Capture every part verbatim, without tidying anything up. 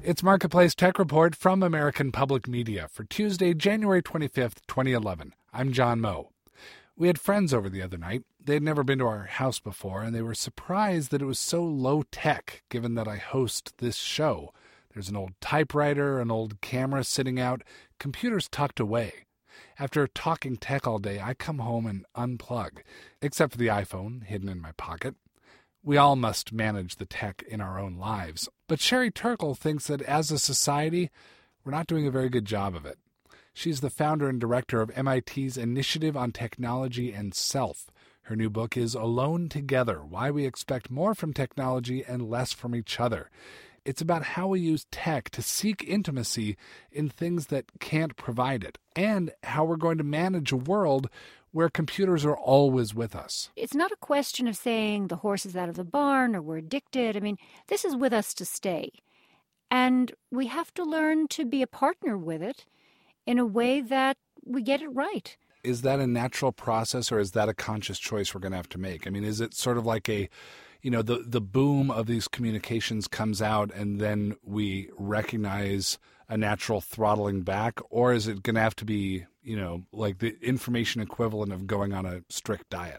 It's Marketplace Tech Report from American Public Media for Tuesday, January twenty-fifth, twenty eleven. I'm John Moe. We had friends over the other night. They had never been to our house before, and they were surprised that it was so low-tech, given that I host this show. There's an old typewriter, an old camera sitting out, computers tucked away. After talking tech all day, I come home and unplug, except for the iPhone hidden in my pocket. We all must manage the tech in our own lives. But Sherry Turkle thinks that as a society, we're not doing a very good job of it. She's the founder and director of M I T's Initiative on Technology and Self. Her new book is Alone Together, Why We Expect More from Technology and Less from Each Other. It's about how we use tech to seek intimacy in things that can't provide it, and how we're going to manage a world where computers are always with us. It's not a question of saying the horse is out of the barn or we're addicted. I mean, this is with us to stay. And we have to learn to be a partner with it in a way that we get it right. Is that a natural process, or is that a conscious choice we're going to have to make? I mean, is it sort of like a, you know, the, the boom of these communications comes out and then we recognize a natural throttling back, or is it going to have to be, you know, like the information equivalent of going on a strict diet?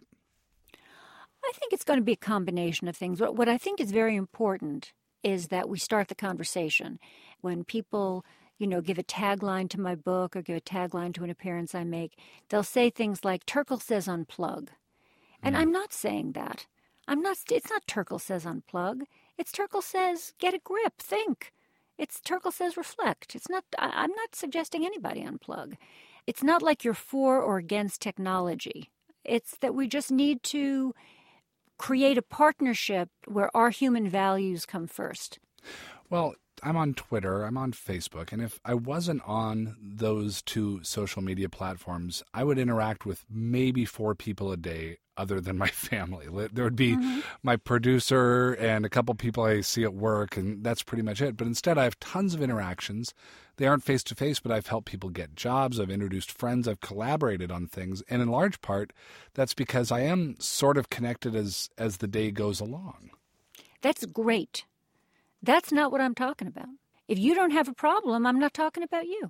I think it's going to be a combination of things. What, what I think is very important is that we start the conversation. When people, you know, give a tagline to my book or give a tagline to an appearance I make, they'll say things like, Turkle says unplug. And mm. I'm not saying that. I'm not. It's not Turkle says unplug. It's Turkle says get a grip, think. It's Turkle says reflect. It's not. I, I'm not suggesting anybody unplug. It's not like you're for or against technology. It's that we just need to create a partnership where our human values come first. Well, I'm on Twitter, I'm on Facebook, and if I wasn't on those two social media platforms, I would interact with maybe four people a day other than my family. There would be mm-hmm. my producer and a couple people I see at work, and that's pretty much it. But instead, I have tons of interactions. They aren't face-to-face, but I've helped people get jobs. I've introduced friends. I've collaborated on things. And in large part, that's because I am sort of connected as, as the day goes along. That's great. That's not what I'm talking about. If you don't have a problem, I'm not talking about you.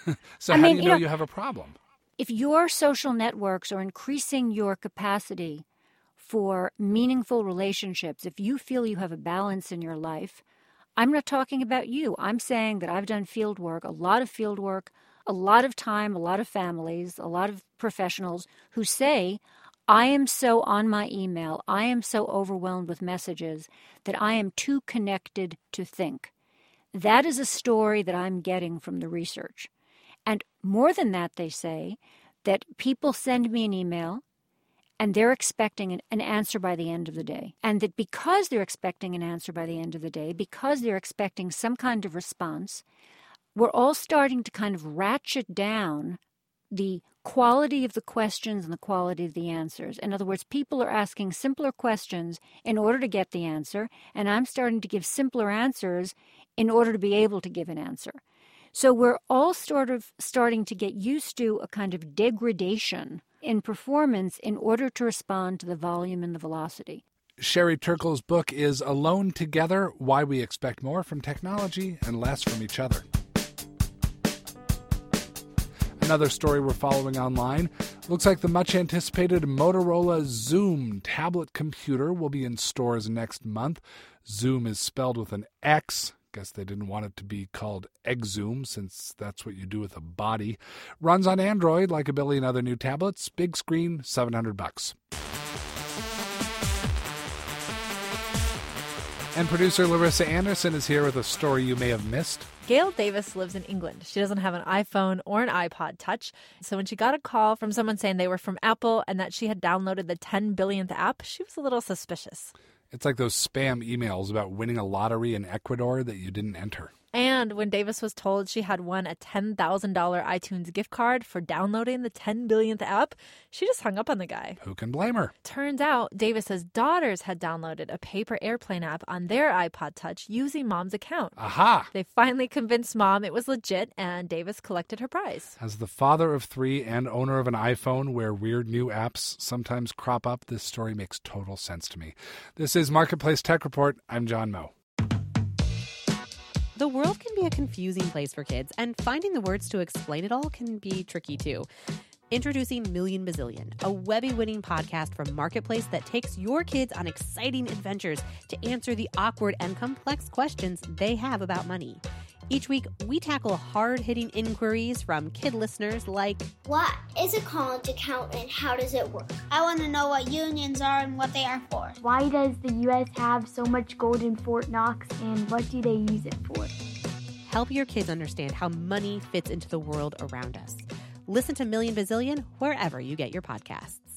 So I how mean, do you know, you know you have a problem? If your social networks are increasing your capacity for meaningful relationships, if you feel you have a balance in your life, I'm not talking about you. I'm saying that I've done field work, a lot of field work, a lot of time, a lot of families, a lot of professionals who say, I am so on my email, I am so overwhelmed with messages that I am too connected to think. That is a story that I'm getting from the research. And more than that, they say that people send me an email and they're expecting an, an answer by the end of the day. And that because they're expecting an answer by the end of the day, because they're expecting some kind of response, we're all starting to kind of ratchet down the quality of the questions and the quality of the answers. In other words, people are asking simpler questions in order to get the answer, and I'm starting to give simpler answers in order to be able to give an answer. So we're all sort of starting to get used to a kind of degradation in performance in order to respond to the volume and the velocity. Sherry Turkle's book is Alone Together, Why We Expect More from Technology and Less from Each Other. Another story we're following online. Looks like the much-anticipated Motorola Xoom tablet computer will be in stores next month. Xoom is spelled with an X. Guess they didn't want it to be called Exum, since that's what you do with a body. Runs on Android like a billion other new tablets. Big screen, seven hundred bucks. And producer Larissa Anderson is here with a story you may have missed. Gail Davis lives in England. She doesn't have an iPhone or an iPod Touch. So when she got a call from someone saying they were from Apple and that she had downloaded the ten billionth app, she was a little suspicious. It's like those spam emails about winning a lottery in Ecuador that you didn't enter. And when Davis was told she had won a ten thousand dollars iTunes gift card for downloading the ten billionth app, she just hung up on the guy. Who can blame her? Turns out Davis's daughters had downloaded a paper airplane app on their iPod Touch using Mom's account. Aha! They finally convinced Mom it was legit, and Davis collected her prize. As the father of three and owner of an iPhone where weird new apps sometimes crop up, this story makes total sense to me. This is Marketplace Tech Report. I'm John Moe. The world can be a confusing place for kids, and finding the words to explain it all can be tricky too. Introducing Million Bazillion, a Webby-winning podcast from Marketplace that takes your kids on exciting adventures to answer the awkward and complex questions they have about money. Each week, we tackle hard-hitting inquiries from kid listeners like, what is a college account and how does it work? I want to know what unions are and what they are for. Why does the U S have so much gold in Fort Knox and what do they use it for? Help your kids understand how money fits into the world around us. Listen to Million Bazillion wherever you get your podcasts.